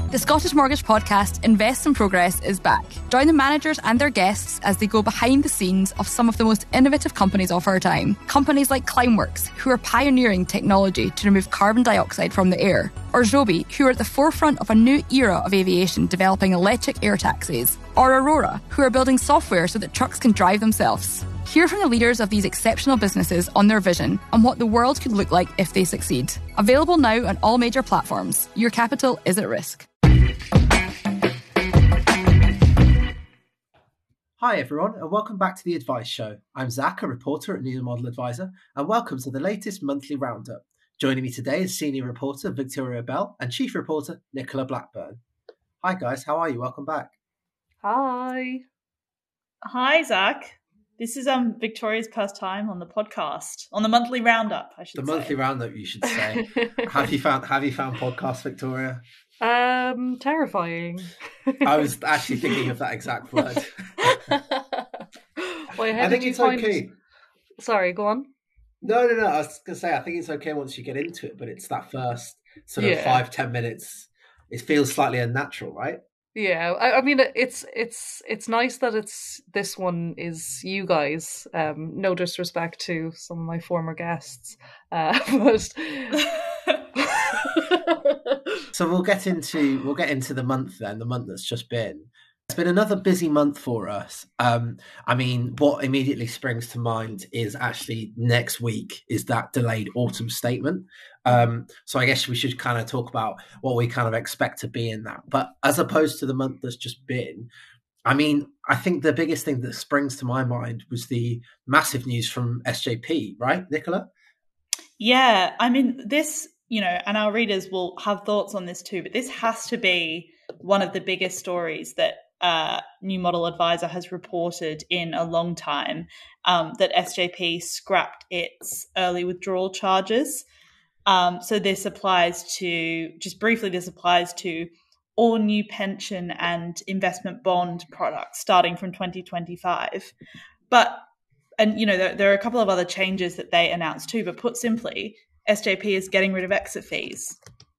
The Scottish Mortgage podcast Invest in Progress is back. Join the managers and their guests as they go behind the scenes of some of the most innovative companies of our time. Companies like Climeworks, who are pioneering technology to remove carbon dioxide from the air, or Joby, who are at the forefront of a new era of aviation developing electric air taxis, or Aurora, who are building software so that trucks can drive themselves. Hear from the leaders of these exceptional businesses on their vision and what the world could look like if they succeed. Available now on all major platforms. Your capital is at risk. Hi everyone, and welcome back to The Advice Show. I'm Zach, a reporter at New Model Advisor, and welcome to the latest monthly roundup. Joining me today is senior reporter Victoria Bell and chief reporter Nicola Blackburn. Hi guys, how are you? Welcome back. Hi. Hi, Zach. This is Victoria's first time on the podcast, on the monthly roundup, I should say. The monthly roundup, you should say. Have you found podcasts, Victoria? Terrifying. I was actually thinking of that exact word. I think it's okay. Sorry, go on. No. I was going to say, I think it's okay once you get into it, but it's that first sort of 5-10 minutes. It feels slightly unnatural, right? Yeah, I mean, it's nice that this one is you guys. No disrespect to some of my former guests, but so we'll get into the month then. The month that's just been. It's been another busy month for us. I mean, what immediately springs to mind is actually next week is that delayed autumn statement. So I guess we should kind of talk about what we kind of expect to be in that. But as opposed to the month that's just been, I mean, I think the biggest thing that springs to my mind was the massive news from SJP, right, Nicola? Yeah, I mean, this, and our readers will have thoughts on this too, but this has to be one of the biggest stories that New Model Advisor has reported in a long time, that SJP scrapped its early withdrawal charges. So this applies to all new pension and investment bond products starting from 2025. There are a couple of other changes that they announced too, but put simply, SJP is getting rid of exit fees.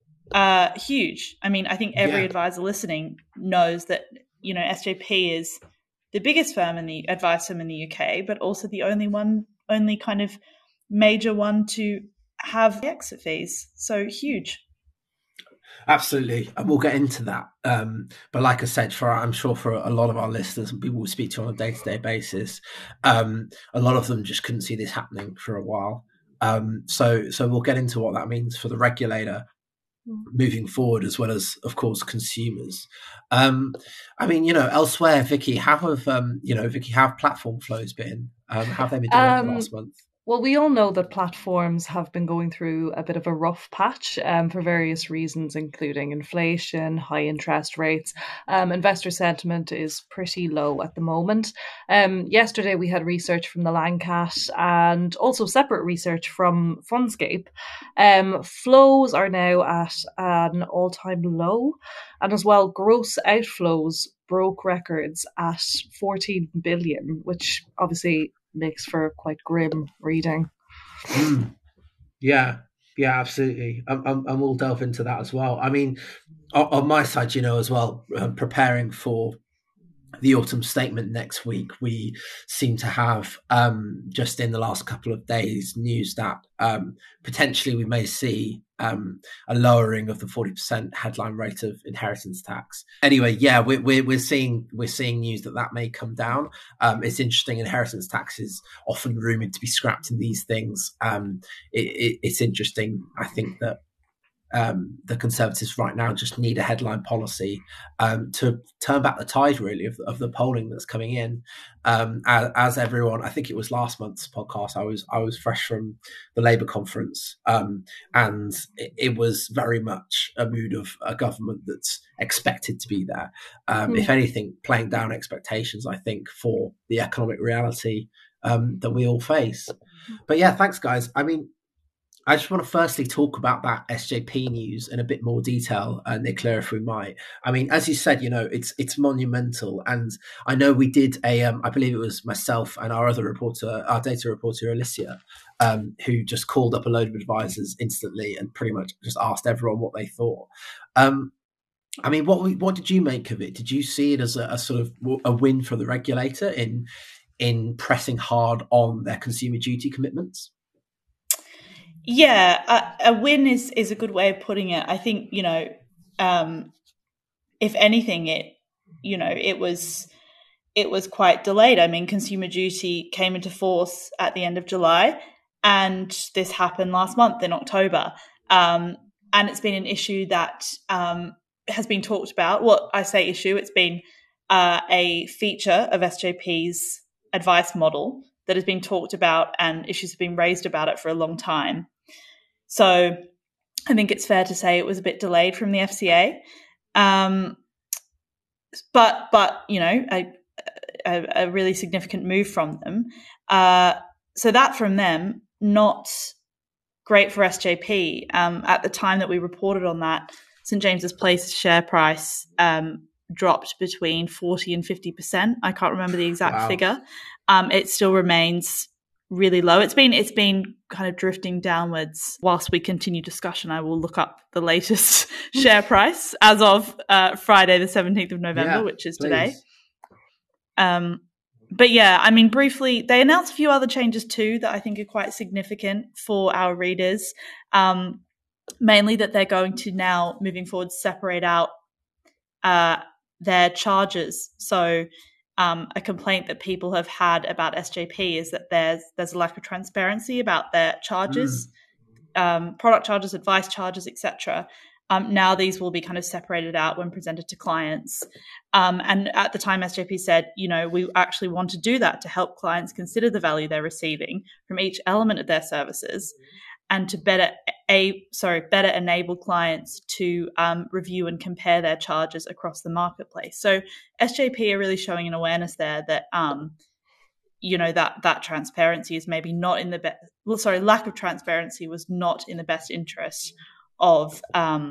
Huge. I mean, I think every advisor listening knows that SJP is the biggest advice firm in the UK, but also the only kind of major one to have exit fees. So huge. Absolutely. And we'll get into that. But like I said, I'm sure for a lot of our listeners and people we speak to on a day-to-day basis, a lot of them just couldn't see this happening for a while. So we'll get into what that means for the regulator moving forward, as well as, of course, consumers. I mean, elsewhere, Vicky, how have platform flows been? How have they been doing over the last month? Well, we all know that platforms have been going through a bit of a rough patch for various reasons, including inflation, high interest rates. Investor sentiment is pretty low at the moment. Yesterday, we had research from the Lancat and also separate research from Fundscape. Flows are now at an all-time low, and as well, gross outflows broke records at 14 billion, which obviously makes for quite grim reading. Yeah, absolutely. And we'll delve into that as well. I mean, on my side, as well, preparing for the autumn statement next week, we seem to have just in the last couple of days news that potentially we may see a lowering of the 40% headline rate of inheritance tax. Anyway, we're seeing news that may come down. It's interesting. Inheritance tax is often rumored to be scrapped in these things. It's interesting. I think that the Conservatives right now just need a headline policy to turn back the tide, really, of the polling that's coming in. As everyone, I think it was last month's podcast, I was fresh from the Labour conference, and it was very much a mood of a government that's expected to be there. If anything, playing down expectations, I think, for the economic reality that we all face. But yeah, thanks, guys. I mean, I just want to firstly talk about that SJP news in a bit more detail, Nicola, if we might. I mean, as you said, it's monumental. And I know we did I believe it was myself and our other reporter, our data reporter, Alicia, who just called up a load of advisors instantly and pretty much just asked everyone what they thought. I mean, what did you make of it? Did you see it as a sort of a win for the regulator in pressing hard on their consumer duty commitments? Yeah, a win is a good way of putting it. I think, if anything, it was quite delayed. I mean, consumer duty came into force at the end of July, and this happened last month in October. And it's been an issue that has been talked about. Well, I say issue, it's been a feature of SJP's advice model that has been talked about, and issues have been raised about it for a long time. So I think it's fair to say it was a bit delayed from the FCA. But a really significant move from them. So that from them, not great for SJP. At the time that we reported on that, St James's Place share price dropped between 40 and 50%. I can't remember the exact figure. It still remains really low. It's been kind of drifting downwards. Whilst we continue discussion, I will look up the latest share price as of Friday, the 17th of November, which is today. But yeah, I mean, briefly, they announced a few other changes too that I think are quite significant for our readers. Mainly that they're going to now, moving forward, separate out their charges. So a complaint that people have had about SJP is that there's a lack of transparency about their charges, product charges, advice charges, etc. Now these will be kind of separated out when presented to clients. And at the time, SJP said, we actually want to do that to help clients consider the value they're receiving from each element of their services, and to better enable clients to review and compare their charges across the marketplace. So SJP are really showing an awareness there that that transparency is maybe not in the lack of transparency was not in the best interest of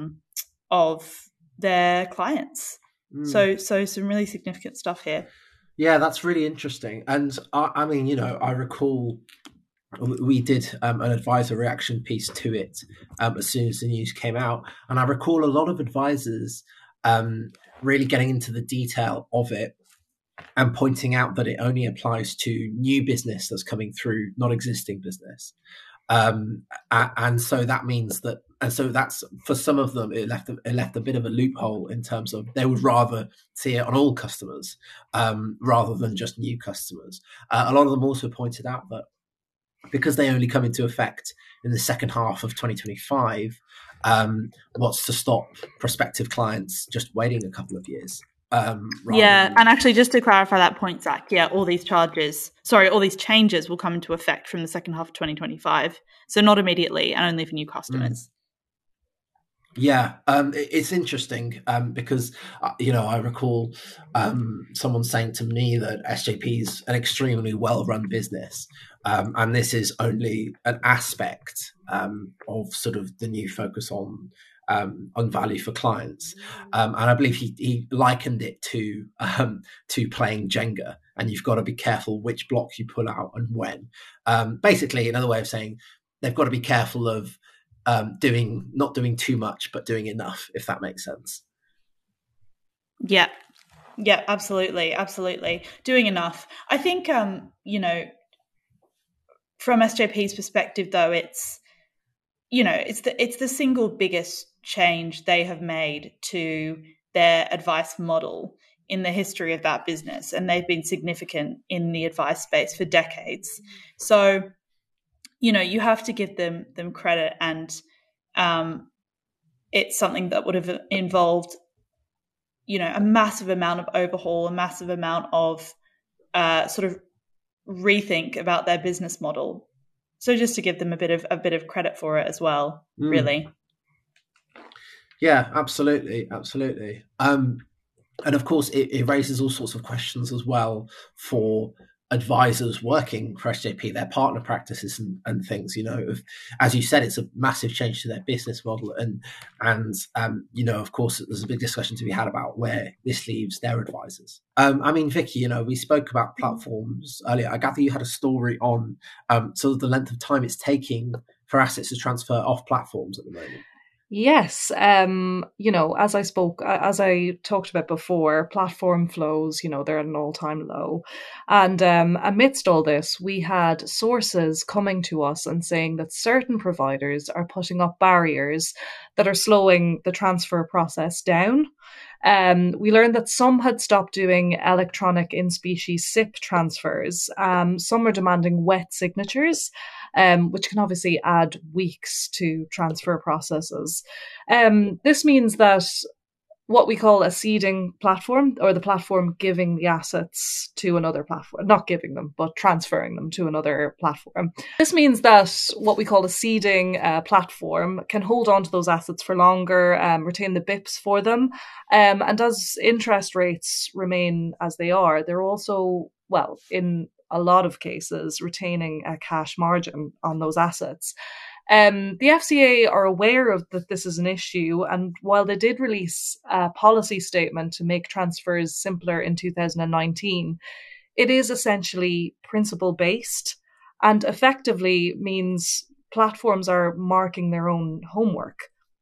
their clients. So some really significant stuff here. Yeah, that's really interesting. And I mean, I recall we did an advisor reaction piece to it as soon as the news came out. And I recall a lot of advisors really getting into the detail of it and pointing out that it only applies to new business that's coming through, not existing business. And so that means that, and so that's, for some of them, it left a bit of a loophole in terms of they would rather see it on all customers rather than just new customers. A lot of them also pointed out that because they only come into effect in the second half of 2025, what's to stop prospective clients just waiting a couple of years? And actually, just to clarify that point, Zach, all these changes will come into effect from the second half of 2025. So not immediately, and only for new customers. Yeah, it's interesting because, I recall someone saying to me that SJP is an extremely well-run business, and this is only an aspect of sort of the new focus on value for clients. And I believe he likened it to playing Jenga, and you've got to be careful which blocks you pull out and when. Basically, another way of saying they've got to be careful of not doing too much, but doing enough, if that makes sense. Yeah, absolutely. Doing enough. I think, from SJP's perspective, though, it's the single biggest change they have made to their advice model in the history of that business, and they've been significant in the advice space for decades. So, you have to give them credit, and it's something that would have involved, a massive amount of overhaul, a massive amount of sort of rethink about their business model. So just to give them a bit of credit for it as well, really. Yeah, absolutely. And of course, it raises all sorts of questions as well for advisors working for SJP, their partner practices and things. As you said, it's a massive change to their business model, and of course, there's a big discussion to be had about where this leaves their advisors. I mean, Vicky, we spoke about platforms earlier. I gather you had a story on sort of the length of time it's taking for assets to transfer off platforms at the moment. Yes, as I talked about before, platform flows, they're at an all-time low. And amidst all this, we had sources coming to us and saying that certain providers are putting up barriers that are slowing the transfer process down. We learned that some had stopped doing electronic in-specie SIP transfers. Some are demanding wet signatures, which can obviously add weeks to transfer processes. This means that what we call a seeding platform, or the platform giving the assets to another platform, not giving them, but transferring them to another platform. This means that what we call a seeding platform can hold on to those assets for longer, retain the BIPs for them. And as interest rates remain as they are, they're also, in a lot of cases, retaining a cash margin on those assets. The FCA are aware of that this is an issue, and while they did release a policy statement to make transfers simpler in 2019, it is essentially principle-based and effectively means platforms are marking their own homework.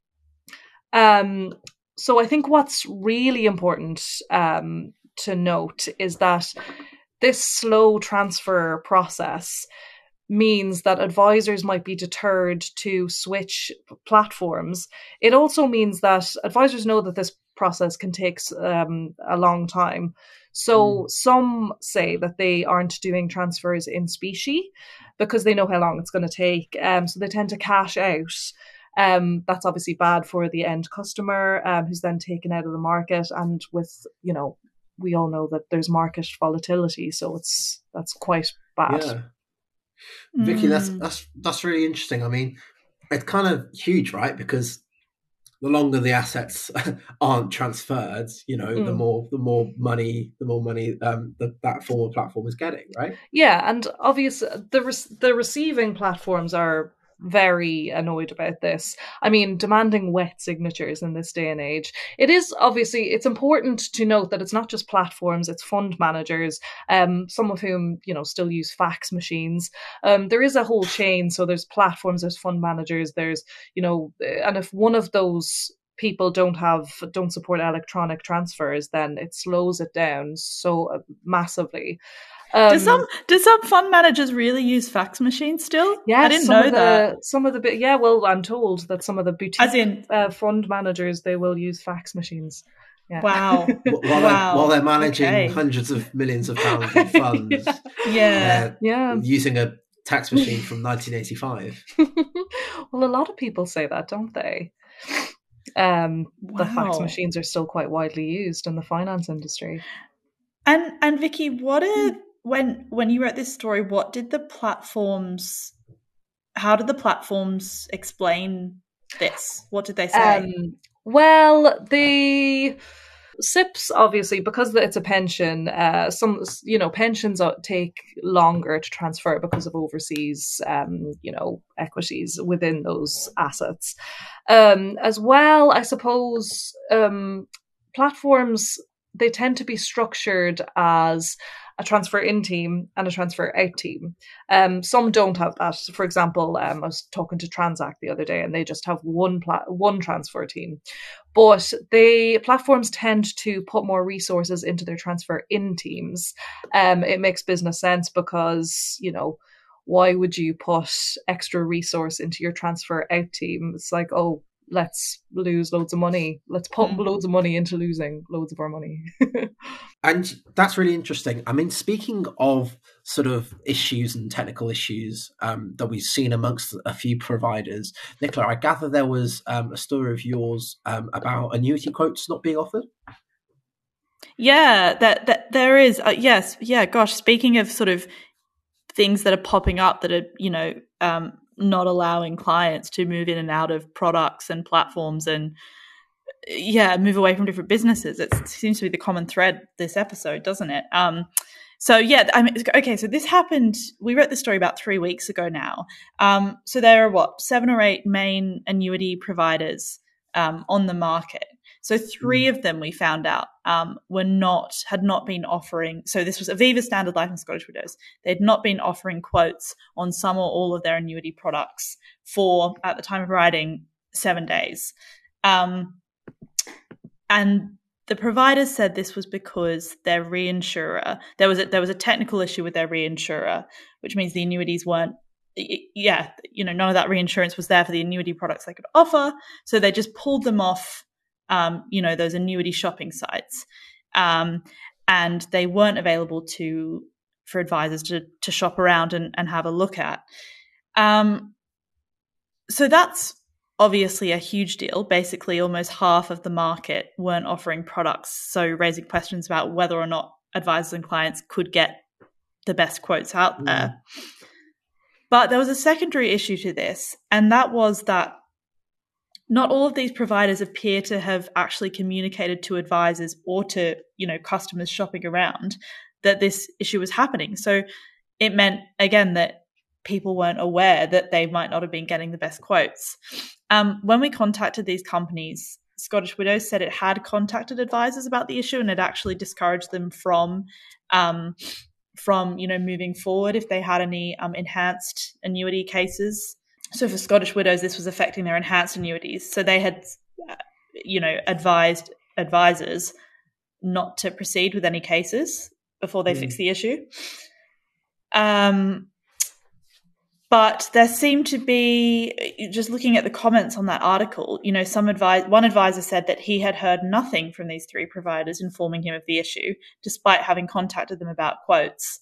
So I think what's really important to note is that this slow transfer process means that advisors might be deterred to switch platforms. It also means that advisors know that this process can take a long time. So some say that they aren't doing transfers in specie because they know how long it's going to take. So they tend to cash out. That's obviously bad for the end customer, who's then taken out of the market. And with, we all know that there's market volatility, so that's quite bad. Yeah. Vicky, that's really interesting. I mean, it's kind of huge, right? Because the longer the assets aren't transferred, the more money that former platform is getting, right? Yeah, and obviously the receiving platforms are very annoyed about this. I mean, demanding wet signatures in this day and age. It's important to note that it's not just platforms, it's fund managers, some of whom, still use fax machines. There is a whole chain. So there's platforms, there's fund managers, there's, and if one of those people don't support electronic transfers, then it slows it down so massively. Do some fund managers really use fax machines still? Yeah, I didn't know that. I'm told that some of the boutique fund managers, they will use fax machines. Yeah. Wow. While they're managing hundreds of millions of pounds in funds. Using a tax machine from 1985. Well, a lot of people say that, don't they? The fax machines are still quite widely used in the finance industry. And Vicky, when you wrote this story, how did the platforms explain this? What did they say? Well, the SIPs, obviously, because it's a pension, pensions take longer to transfer because of overseas, equities within those assets. As well, I suppose, platforms, they tend to be structured as a transfer in team and a transfer out team. Some don't have that. For example, I was talking to Transact the other day, and they just have one transfer team. But the platforms tend to put more resources into their transfer in teams. It makes business sense because, why would you put extra resource into your transfer out team? It's like, oh, let's lose loads of money. Let's pump loads of money into losing loads of our money. And that's really interesting. I mean, speaking of sort of issues and technical issues that we've seen amongst a few providers, Nicola, I gather there was a story of yours about annuity quotes not being offered. Yeah, that there is. Yes. Yeah. Gosh, speaking of sort of things that are popping up that are, not allowing clients to move in and out of products and platforms and move away from different businesses. It seems to be the common thread this episode, doesn't it? So this happened. We wrote this story about 3 weeks ago now. So there are 7 or 8 main annuity providers on the market. So 3 of them we found out had not been offering. So this was Aviva, Standard Life, and Scottish Widows. They had not been offering quotes on some or all of their annuity products for, at the time of writing, 7 days. And the providers said this was because their reinsurer, there was a technical issue with their reinsurer, which means the annuities weren't, none of that reinsurance was there for the annuity products they could offer. So they just pulled them off, those annuity shopping sites. And they weren't available for advisors to shop around and have a look at. So that's obviously a huge deal. Basically, almost half of the market weren't offering products, so raising questions about whether or not advisors and clients could get the best quotes out there. But there was a secondary issue to this, and that was that not all of these providers appear to have actually communicated to advisors or to, customers shopping around that this issue was happening. So it meant, again, that people weren't aware that they might not have been getting the best quotes. When we contacted these companies, Scottish Widows said it had contacted advisors about the issue and had actually discouraged them from moving forward if they had any enhanced annuity cases. So for Scottish Widows, this was affecting their enhanced annuities. So they had, advised advisors not to proceed with any cases before they fix the issue. But there seemed to be, just looking at the comments on that article, one advisor said that he had heard nothing from these 3 providers informing him of the issue, despite having contacted them about quotes.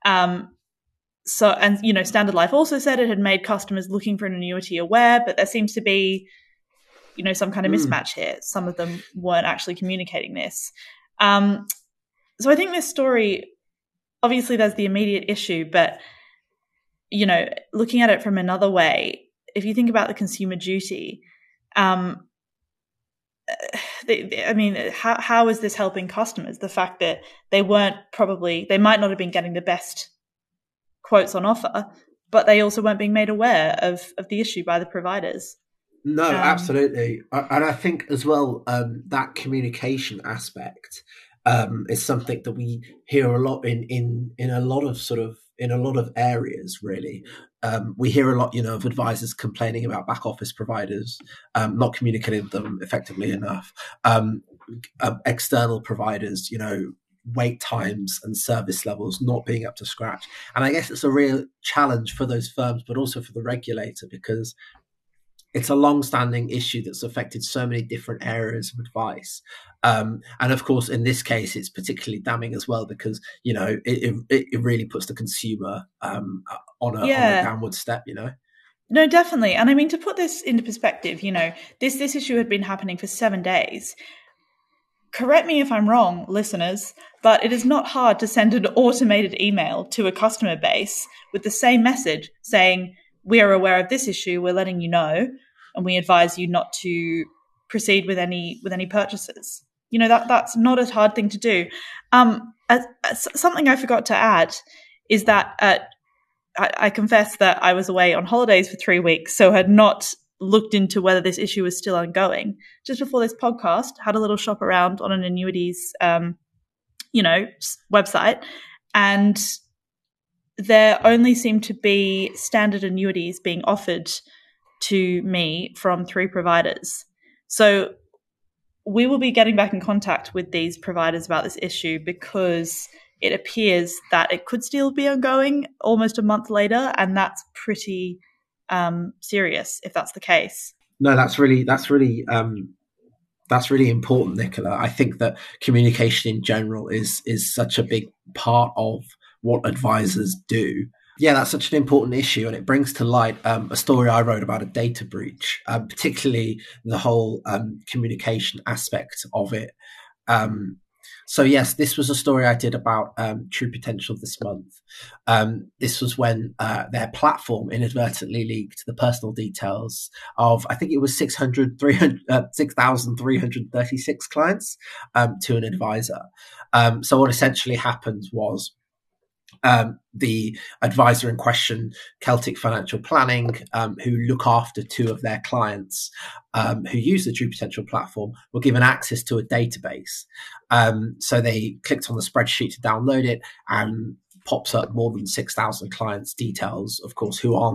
Standard Life also said it had made customers looking for an annuity aware, but there seems to be, some kind of mismatch here. Some of them weren't actually communicating this. So I think this story, obviously there's the immediate issue, but, looking at it from another way, if you think about the Consumer Duty, how is this helping customers? The fact that they might not have been getting the best quotes on offer, but they also weren't being made aware of the issue by the providers. No, absolutely. And I think as well, that communication aspect is something that we hear a lot in a lot of areas, really. We hear a lot, of advisors complaining about back office providers not communicating with them effectively enough. External providers, wait times and service levels not being up to scratch. And I guess it's a real challenge for those firms, but also for the regulator, because it's a long-standing issue that's affected so many different areas of advice. And of course, in this case, it's particularly damning as well because, it really puts the consumer on a downward step, No, definitely. And I mean, to put this into perspective, this issue had been happening for 7 days. Correct me if I'm wrong, listeners, but it is not hard to send an automated email to a customer base with the same message saying, we are aware of this issue, we're letting you know, and we advise you not to proceed with any purchases. That's not a hard thing to do. Something I forgot to add is that I confess that I was away on holidays for 3 weeks, so had not looked into whether this issue was still ongoing. Just before this podcast, had a little shop around on an annuities, website, and there only seemed to be standard annuities being offered to me from 3 providers. So we will be getting back in contact with these providers about this issue because it appears that it could still be ongoing almost a month later, and that's pretty serious if that's the case. No, that's really important, Nicola. I think that communication in general is such a big part of what advisors do. Yeah, that's such an important issue, and it brings to light a story I wrote about a data breach, particularly the whole communication aspect of it. So yes, this was a story I did about True Potential this month. This was when their platform inadvertently leaked the personal details of, I think it was 6,336 clients to an advisor. So what essentially happened was the advisor in question, Celtic Financial Planning, who look after 2 of their clients who use the True Potential platform, were given access to a database. So they clicked on the spreadsheet to download it, and pops up more than 6,000 clients' details, of course, who aren't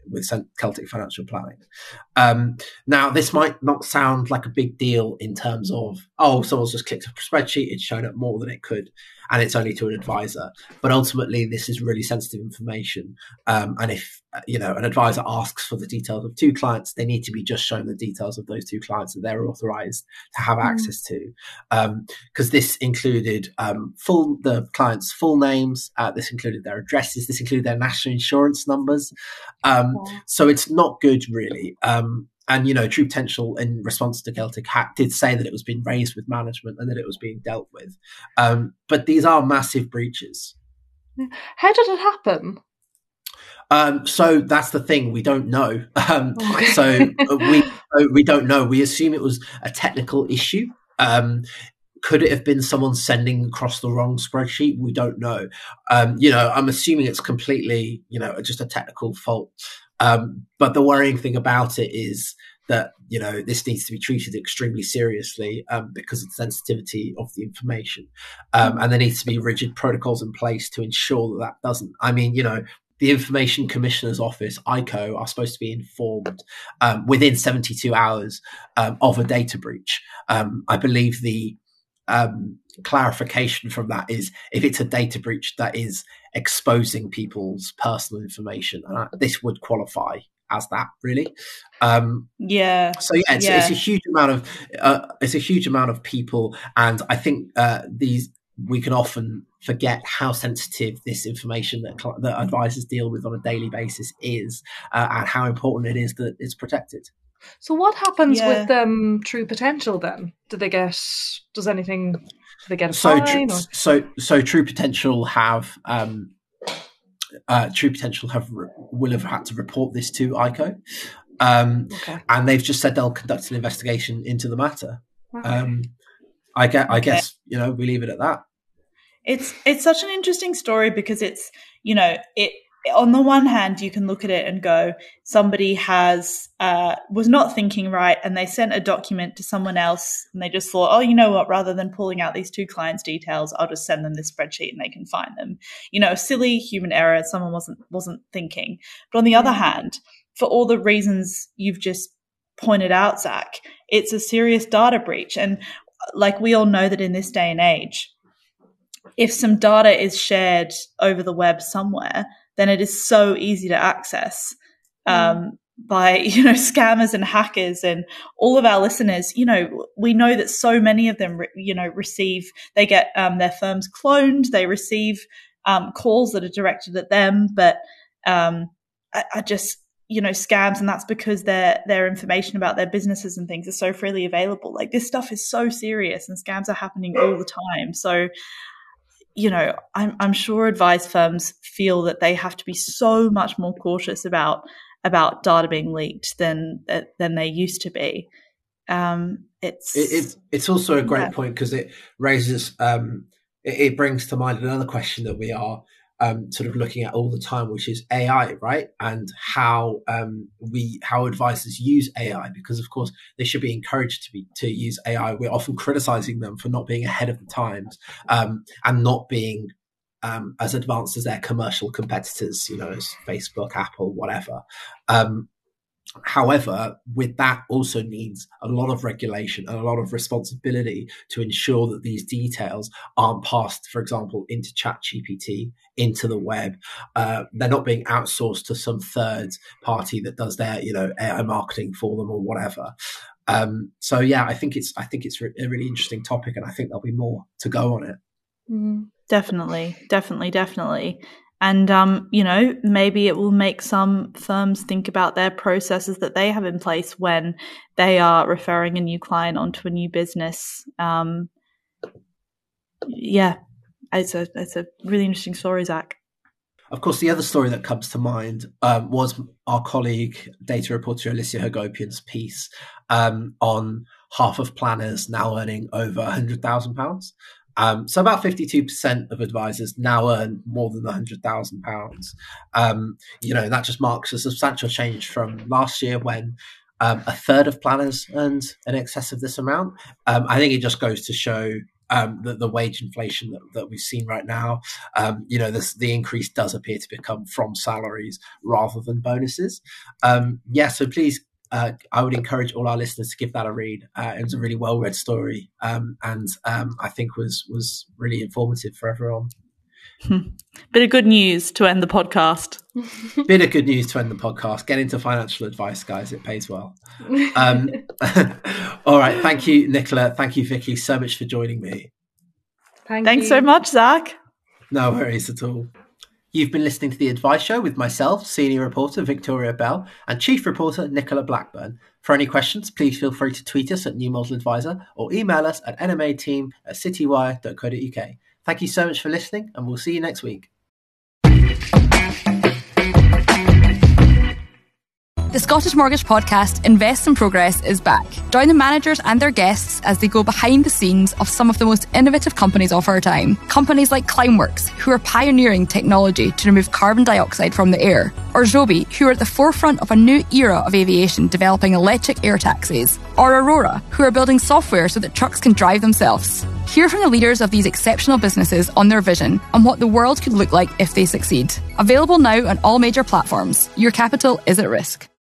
with Celtic Financial Planning. Now, this might not sound like a big deal in terms of, someone's just clicked a spreadsheet, it's shown up more than it could, and it's only to an advisor. But ultimately, this is really sensitive information. And if an advisor asks for the details of two clients, they need to be just shown the details of those two clients that they're authorized to have access to. Because this included the clients' full names, this included their addresses, this included their national insurance numbers. So it's not good, really. And, True Potential, in response to Celtic Hack, did say that it was being raised with management and that it was being dealt with. But these are massive breaches. How did it happen? So that's the thing. We don't know. So we don't know. We assume it was a technical issue. Could it have been someone sending across the wrong spreadsheet? We don't know. I'm assuming it's completely, just a technical fault. But the worrying thing about it is that, this needs to be treated extremely seriously because of the sensitivity of the information. And there needs to be rigid protocols in place to ensure that doesn't. I mean, the Information Commissioner's Office, ICO, are supposed to be informed within 72 hours of a data breach. I believe the clarification from that is if it's a data breach that is exposing people's personal information, and this would qualify as that, really. It's a huge amount of people, and I think we can often forget how sensitive this information that advisors deal with on a daily basis is, and how important it is that it's protected. So what happens with True Potential then? Do they get a fine? So True Potential will have had to report this to ICO, and they've just said they'll conduct an investigation into the matter. Okay. I guess we leave it at that. It's such an interesting story because it's on the one hand, you can look at it and go, somebody was not thinking right, and they sent a document to someone else, and they just thought, oh, you know what, rather than pulling out these two clients' details, I'll just send them this spreadsheet and they can find them. A silly human error, someone wasn't thinking. But on the other hand, for all the reasons you've just pointed out, Zach, it's a serious data breach. And like we all know that in this day and age, if some data is shared over the web somewhere, then it is so easy to access by, scammers and hackers and all of our listeners. We know that so many of them, they get their firms cloned, they receive calls that are directed at them, but I just, scams, and that's because their information about their businesses and things are so freely available. Like, this stuff is so serious and scams are happening all the time. So, I'm sure advice firms feel that they have to be so much more cautious about data being leaked than they used to be. It's also a great point because it raises it brings to mind another question that we are sort of looking at all the time, which is AI, right? And how advisors use AI, because of course they should be encouraged to use AI. We're often criticizing them for not being ahead of the times and not being as advanced as their commercial competitors, as Facebook, Apple, whatever. However, with that also needs a lot of regulation and a lot of responsibility to ensure that these details aren't passed, for example, into ChatGPT, into the web. They're not being outsourced to some third party that does their, AI marketing for them or whatever. I think it's a really interesting topic, and I think there'll be more to go on it. Definitely. And, maybe it will make some firms think about their processes that they have in place when they are referring a new client onto a new business. It's a really interesting story, Zach. Of course, the other story that comes to mind was our colleague, data reporter Alicia Hagopian's piece on half of planners now earning over £100,000. So about 52% of advisors now earn more than £100,000. That just marks a substantial change from last year when a third of planners earned in excess of this amount. I think it just goes to show, the wage inflation that we've seen right now. The increase does appear to come from salaries rather than bonuses. So please, I would encourage all our listeners to give that a read. It was a really well-read story, and I think was really informative for everyone. Bit of good news to end the podcast. Bit of good news to end the podcast. Get into financial advice, guys. It pays well. All right. Thank you, Nicola. Thank you, Vicky, so much for joining me. Thanks so much, Zach. No worries at all. You've been listening to The Advice Show with myself, Senior Reporter Victoria Bell, and Chief Reporter Nicola Blackburn. For any questions, please feel free to tweet us at New Model Advisor or email us at nmateam@citywire.co.uk. Thank you so much for listening, and we'll see you next week. The Scottish Mortgage podcast Invest in Progress is back. Join the managers and their guests as they go behind the scenes of some of the most innovative companies of our time. Companies like Climeworks, who are pioneering technology to remove carbon dioxide from the air, or Joby, who are at the forefront of a new era of aviation developing electric air taxis, or Aurora, who are building software so that trucks can drive themselves. Hear from the leaders of these exceptional businesses on their vision and what the world could look like if they succeed. Available now on all major platforms. Your capital is at risk.